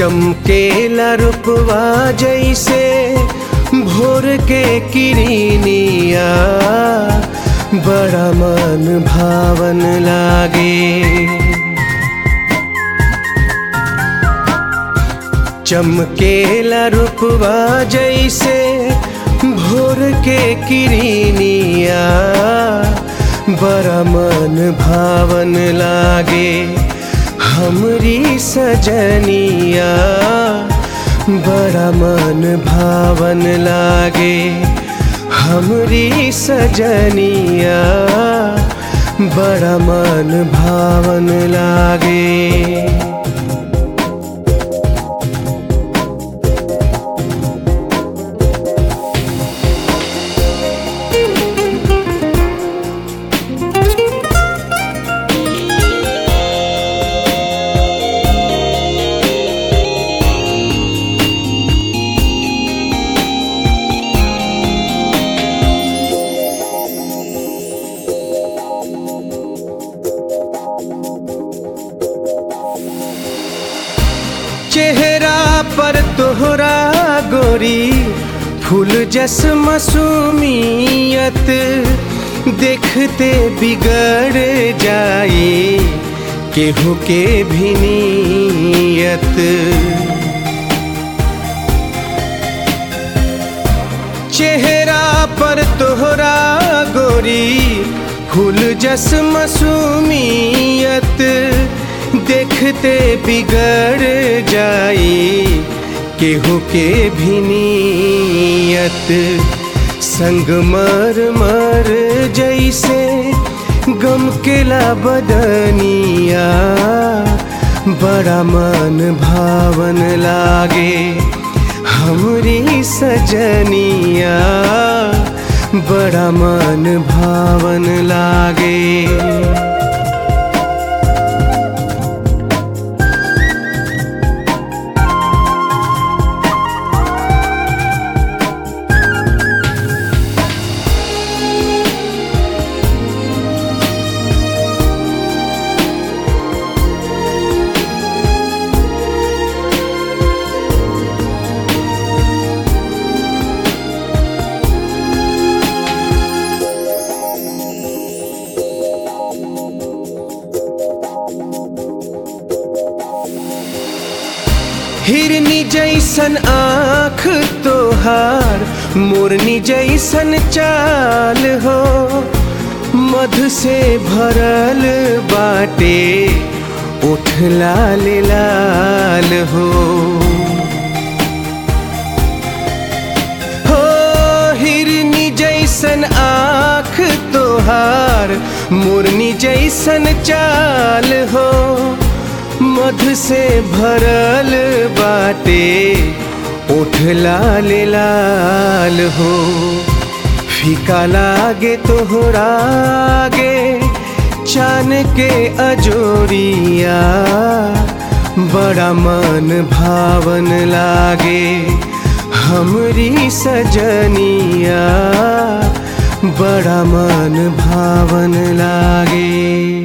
चमकेला रूपवा जैसे भोर के किरनिया, बड़ा मन भावन लागे। चमकेला रूपवा जैसे भोर के किरनिया, बड़ा मन भावन लागे। हमरी सजनिया बड़ा मन भावन लागे। हमरी सजनिया बड़ा मन भावन लागे। चेहरा पर तोहरा गोरी फूल जस मासूमियत, देखते बिगड़ जाए केहू के भी नीयत। चेहरा पर तोहरा गोरी फूल जस मासूमियत, देखते बिगड़ जाए केहू के भी नीयत। संगमर मर जैसे गम केला बदनिया, बड़ा मन भावन लागे। हमरी सजनिया बड़ा मन भावन लागे। हिरनी जैसन आँख तोहार, मोरनी जैसन चाल हो, मधु से भरल बाटे ओठ लाल लाल हो। हो हिरनी जैसन आँख तोहार, मोरनी जैसन चाल हो, मधु से भरल बाटे ओठ लाल लाल हो। फीका लागे तोहरा आगे चान के अजोरिया, बड़ा मन भावन लागे। हमरी सजनिया बड़ा मन भावन लागे।